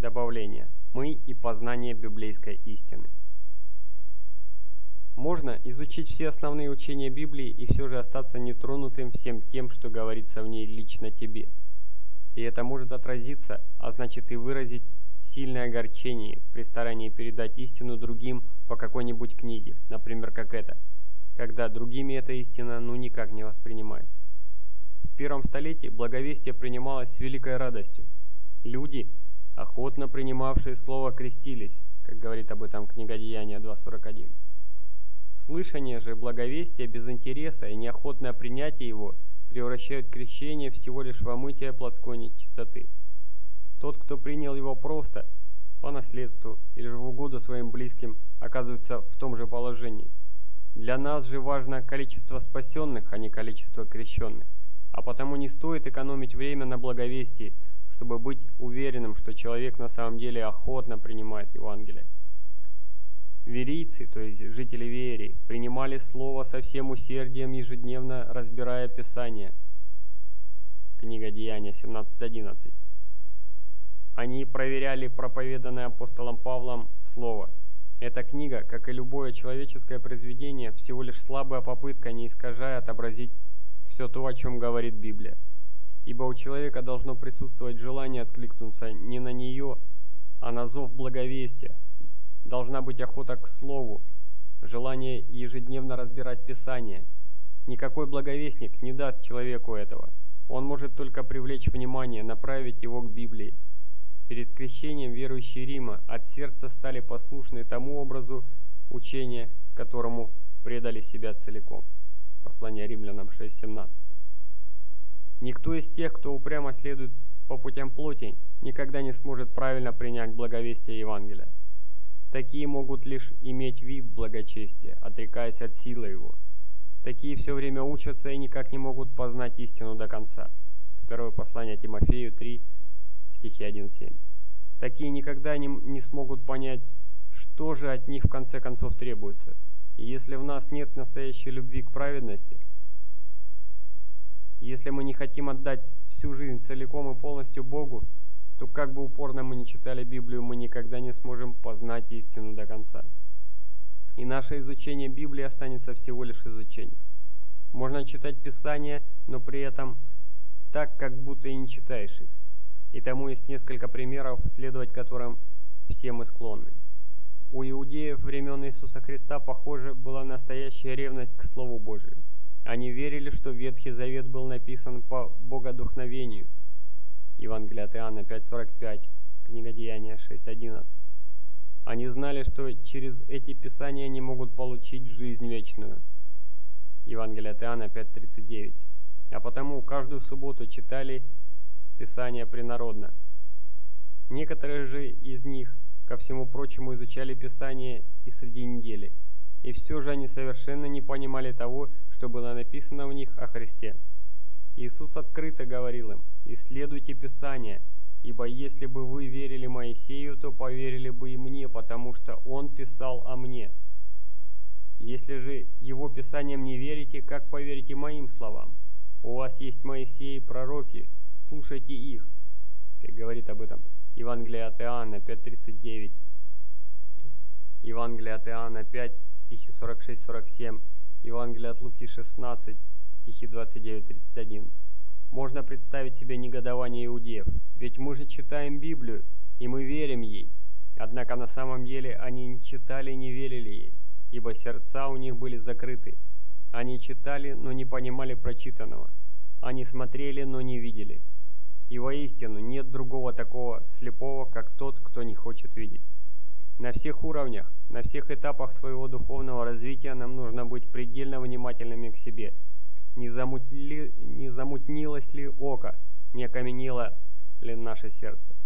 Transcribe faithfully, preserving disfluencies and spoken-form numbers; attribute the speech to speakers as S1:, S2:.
S1: Добавление. Мы и познание библейской истины. Можно изучить все основные учения Библии и все же остаться нетронутым всем тем, что говорится в ней лично тебе. И это может отразиться, а значит и выразить сильное огорчение при старании передать истину другим по какой-нибудь книге, например, как эта, когда другими эта истина ну никак не воспринимается. В первом столетии благовестие принималось с великой радостью. Люди, охотно принимавшие слово, крестились, как говорит об этом книга Деяния два сорок один. Слышание же благовестия без интереса и неохотное принятие его превращают крещение всего лишь в омытие плотской нечистоты. Тот, кто принял его просто, по наследству или же в угоду своим близким, оказывается в том же положении. Для нас же важно количество спасенных, а не количество крещенных. А потому не стоит экономить время на благовестии, чтобы быть уверенным, что человек на самом деле охотно принимает Евангелие. Верийцы, то есть жители Верии, принимали слово со всем усердием, ежедневно разбирая Писание. Книга Деяния семнадцать одиннадцать. Они проверяли проповеданное апостолом Павлом слово. Эта книга, как и любое человеческое произведение, всего лишь слабая попытка, не искажая, отобразить все то, о чем говорит Библия. Ибо у человека должно присутствовать желание откликнуться не на нее, а на зов благовестия. Должна быть охота к слову, желание ежедневно разбирать Писание. Никакой благовестник не даст человеку этого. Он может только привлечь внимание, направить его к Библии. Перед крещением верующие Рима от сердца стали послушны тому образу учения, которому предали себя целиком. Послание Римлянам шесть семнадцать. Никто из тех, кто упрямо следует по путям плоти, никогда не сможет правильно принять благовестие Евангелия. Такие могут лишь иметь вид благочестия, отрекаясь от силы его. Такие все время учатся и никак не могут познать истину до конца. Второе послание Тимофею три, стихи один-семь. Такие никогда не, не смогут понять, что же от них в конце концов требуется. И если в нас нет настоящей любви к праведности, если мы не хотим отдать всю жизнь целиком и полностью Богу, то как бы упорно мы ни читали Библию, мы никогда не сможем познать истину до конца. И наше изучение Библии останется всего лишь изучением. Можно читать Писания, но при этом так, как будто и не читаешь их. И тому есть несколько примеров, следовать которым все мы склонны. У иудеев времен Иисуса Христа, похоже, была настоящая ревность к Слову Божию. Они верили, что Ветхий Завет был написан по богодухновению. Евангелие от Иоанна пять сорок пять, книга Деяния шесть одиннадцать. Они знали, что через эти писания они могут получить жизнь вечную. Евангелие от Иоанна пять тридцать девять. А потому каждую субботу читали Писания принародно. Некоторые же из них, ко всему прочему, изучали Писание и среди недели. И все же они совершенно не понимали того, что было написано в них о Христе. Иисус открыто говорил им: «Исследуйте Писание, ибо если бы вы верили Моисею, то поверили бы и мне, потому что он писал о мне. Если же его Писанием не верите, как поверите моим словам? У вас есть Моисей и пророки, слушайте их», как говорит об этом Евангелие от Иоанна пять тридцать девять, Евангелие от Иоанна пять, стихи сорок шесть сорок семь, Евангелие от Луки шестнадцать, стихи двадцать девять тридцать один. Можно представить себе негодование иудеев, ведь мы же читаем Библию, и мы верим ей. Однако на самом деле они не читали и не верили ей, ибо сердца у них были закрыты. Они читали, но не понимали прочитанного. Они смотрели, но не видели. И воистину нет другого такого слепого, как тот, кто не хочет видеть. На всех уровнях, на всех этапах своего духовного развития нам нужно быть предельно внимательными к себе. Не, замутли, не замутнилось ли око, не окаменело ли наше сердце.